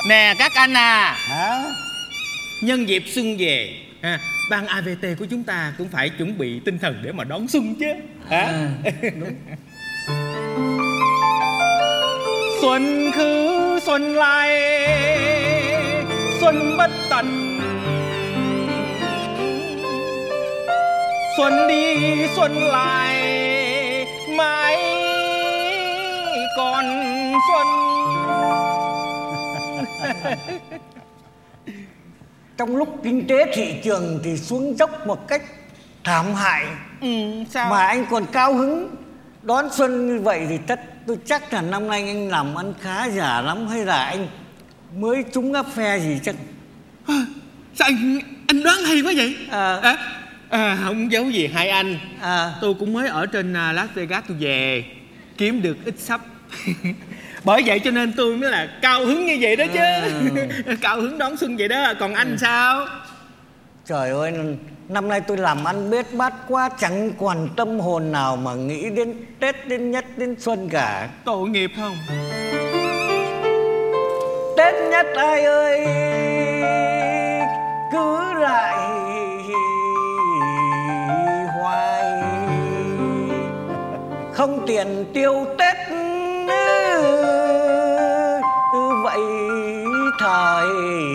Nè các anh à, Hả? nhân dịp xuân về ban AVT của chúng ta cũng phải chuẩn bị tinh thần để mà đón xuân chứ hả? Đúng. Xuân khứ xuân lại, xuân bất tận, xuân đi xuân lại, mãi còn xuân. Trong lúc kinh tế thị trường thì xuống dốc một cách thảm hại, Sao? mà anh còn cao hứng đón xuân như vậy thì tôi chắc là năm nay anh làm ăn khá giả lắm, hay là anh mới trúng áp phe gì chắc. Sao anh đoán hay quá vậy? Không giấu gì hai anh. Tôi cũng mới ở trên Las Vegas tôi về kiếm được ít sắp. Bởi vậy cho nên tôi mới là cao hứng như vậy đó chứ. Cao hứng đón xuân vậy đó. Còn anh sao? Trời ơi, năm nay tôi làm ăn bết bát quá, chẳng còn tâm hồn nào mà nghĩ đến Tết, đến Nhất, đến Xuân cả. Tội nghiệp không? Tết Nhất ai ơi, cứ lại hoài, không tiền tiêu Tết vậy thời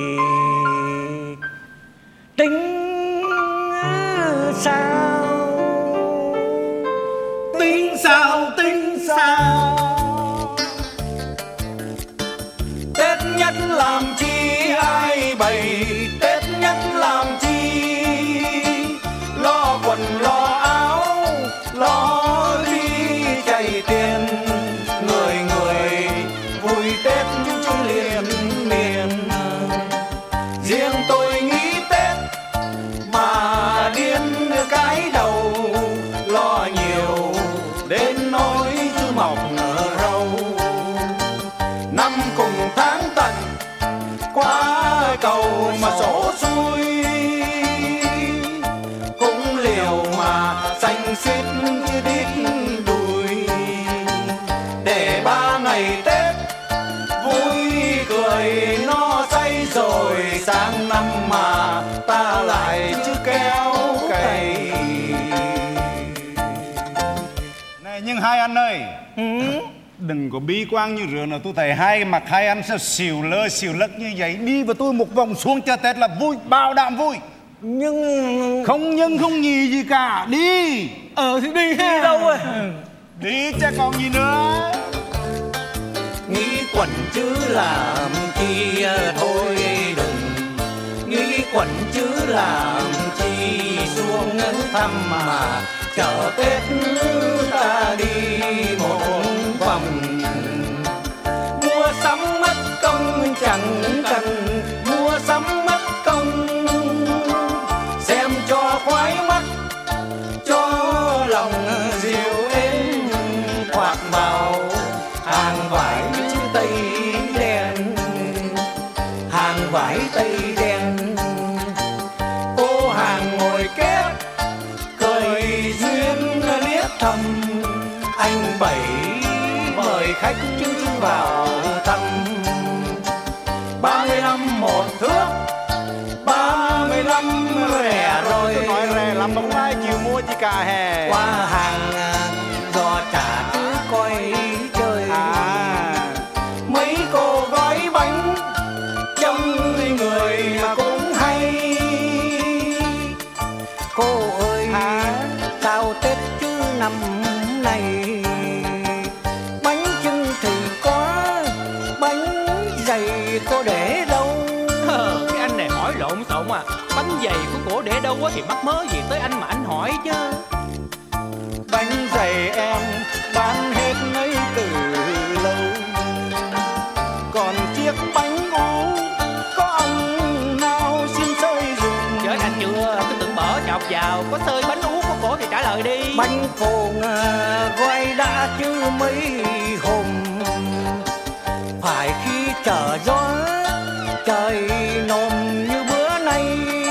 tính sao, tính sao, tính sao. Tết Nhất làm chi ai bày, Tết Nhất làm chi lo quần lo áo, lo đi chạy tiền, người người vui Tết liền miền. Riêng tôi nghĩ Tết mà điên cái đầu, lo nhiều đến nỗi chứ mọc râu. Năm cùng tháng tận qua cầu mà sổ xuôi, cũng liều mà xanh xít như đít đùi, để 3 ngày Tết vui cười no say rồi sang năm mà ta lại chứ kéo cày. Này nhưng hai anh ơi, đừng có bi quan như rượu nào. Tôi thấy mặt hai anh sao xìu lơ xìu lất như vậy. Đi với tôi một vòng xuống chơi Tết là vui, bảo đảm vui. Nhưng không nhì gì cả. Đi. Thì đi ha. đi đâu rồi? Đi chứ còn gì nữa. Nghĩ quẩn chứ làm chi thôi đừng, nghĩ quẩn chứ làm chi xuống thăm mà chợ Tết ta đi một vòng. Mua sắm mất công chẳng cần mua sắm mất công, xem cho khoái mắt cho lòng dịu êm, thoạt vào hàng vải tây đen, hàng vải tây đen. Cô hàng ngồi kép cười duyên liếc thầm, anh Bảy mời khách chứ vào thăm. 35 một thước, 35 rẻ rồi. Tôi nói rẻ lắm không ai chịu mua chỉ cả hè. Qua hàng dò trả cứ coi chơi. Mấy cô gói bánh trong người mà cũng hay. Cô ơi sao Tết chứ năm nay bánh chưng thì có, bánh dày cô để đâu? Cái anh này hỏi lộn xộn à. Bánh giày của cổ để đâu thì mắc mớ gì tới anh mà anh hỏi chứ. Bánh giày em bán hết ngay từ lâu, còn chiếc bánh ú có ông nào xin sơi dùng. Trời anh chưa, cứ tưởng bỏ chọc vào. Có sơi bánh ú của cổ thì trả lời đi. Bánh cồn gói đã chứ mấy hôm, phải khi trở gió trời nồm như bữa nay.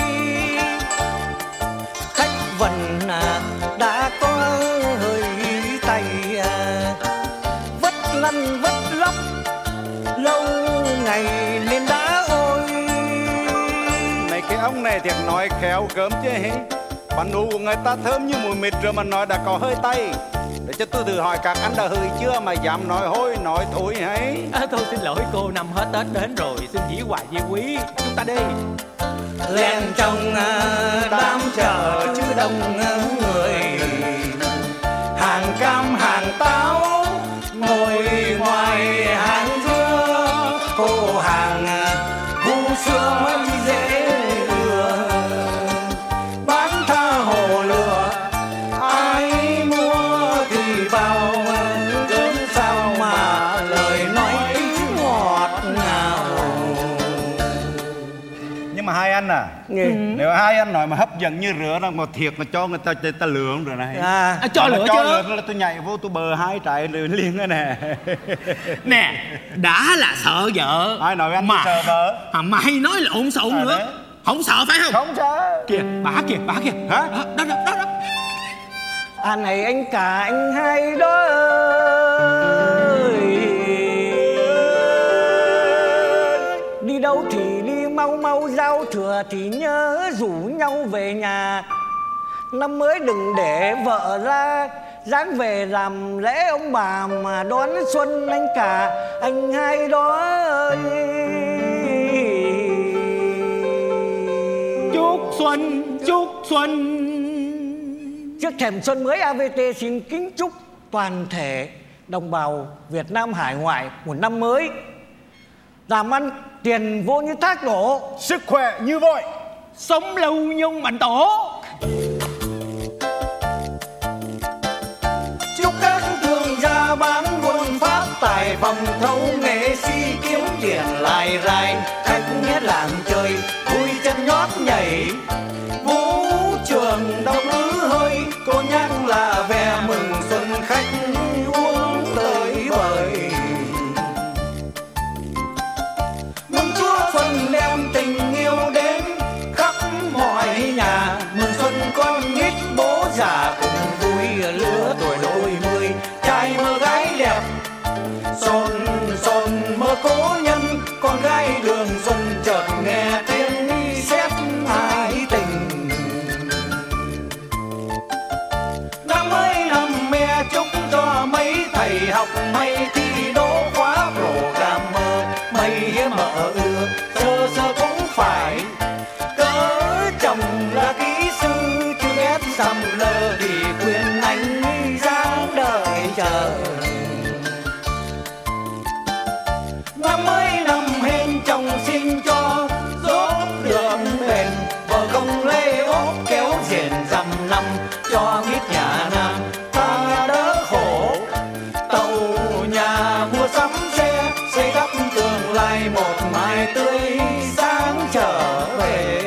Khách vần đã có hơi tay, vất lăn vất lóc lâu ngày nên đã Ông này thiệt nói khéo gớm chứ hí. Bánh ú của người ta thơm như mùi mịt rồi mà nói đã có hơi tay. Để cho tôi thử hỏi các anh đã hơi chưa mà dám nói hôi nói thối hay. Thôi xin lỗi cô, năm hết Tết đến rồi, xin dĩ hoài di quý, chúng ta đi. Len trong đám chợ chứ đông người, hàng cam hàng táo ngồi ngoài hàng dưa, cô hàng vu xưa mới dễ lừa, bán tha hồ lừa ai mua thì vào, cớ sao mà lời nói ngọt ngào. Nhưng mà hai anh à, nếu hai anh nói mà hấp dẫn như rửa đó mà thiệt mà cho người ta lừa không rồi này. Cho lửa chứ. Là tôi nhảy vô tôi bờ hai trại liền cái nè. Nè, đã là sợ vợ. Ai nói anh mà sợ vợ? Mày nói lộn xộn nữa. Đấy. Không sợ phải không? Không sợ. Kìa, bà kìa. Hả? Đó. Anh này anh cả anh hai đó ơi, đi đâu thì đi mau giao thừa thì nhớ rủ nhau về nhà. Năm mới đừng để vợ ra dáng về làm lễ ông bà mà đón xuân anh cả anh hai đó ơi. Chúc xuân. Trước thềm xuân mới, AVT xin kính chúc toàn thể đồng bào Việt Nam hải ngoại một năm mới làm ăn tiền vô như thác đổ, sức khỏe như vội, sống lâu nhung mạnh tổ. Chúc các thương gia bán buôn phát tài, phòng thâu nghệ sĩ kiếm tiền lại rai, khách nghe làng chơi vui chân nhót nhảy, vũ trường đông ứ hơi, cô nhắc là về mừng xuân khách uống tới bời. Mừng Chúa Xuân đem tình yêu đến khắp mọi nhà, mừng xuân con nít bố già cùng vui lứa tuổi đôi mươi, trai mơ gái đẹp sồn mơ cố nhân, con gái đường xuân chợt nghe tiếng sét ái tình. Năm mới năm me chúc cho mấy thầy học may thi đỗ khóa programmer, mấy mợ ưa sơ cũng phải cớ chồng là kỹ sư chứ ép xăm lơ thì khuyên anh dáng đợi chờ. Năm mới năm hên chồng xin cho dốt đường bền, vợ không lê ốp kéo rền dằm năm cho biết nhà Nam ta đỡ khổ. Tàu nhà mua sắm xe xây đắp tương lai một mai tươi sáng trở về.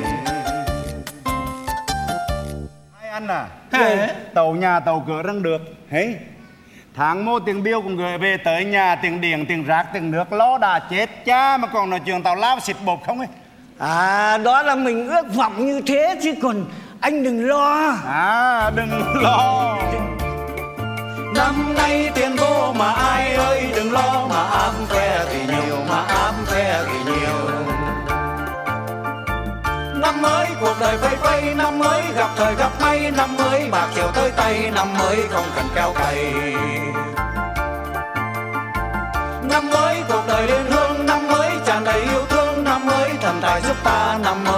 hai anh à, tàu nhà tàu cửa răng được hey. Tháng mô tiền bill của người về tới nhà, tiền điện, tiền rác, tiền nước lo đã chết cha mà còn nói chuyện tàu lao xịt bột không ấy. Đó là mình ước vọng như thế chứ còn anh đừng lo. Đừng lo. Năm nay tiền vô mà ai ơi đừng lo, mà ám khoe thì nhiều, mà ám khoe thì nhiều. Năm mới cuộc đời phây phây, năm mới gặp thời gặp may, năm mới bạc triệu tới tay, năm mới không cần keo cày. Năm mới cuộc đời lên hương, năm mới tràn đầy yêu thương, năm mới thần tài giúp ta, năm mới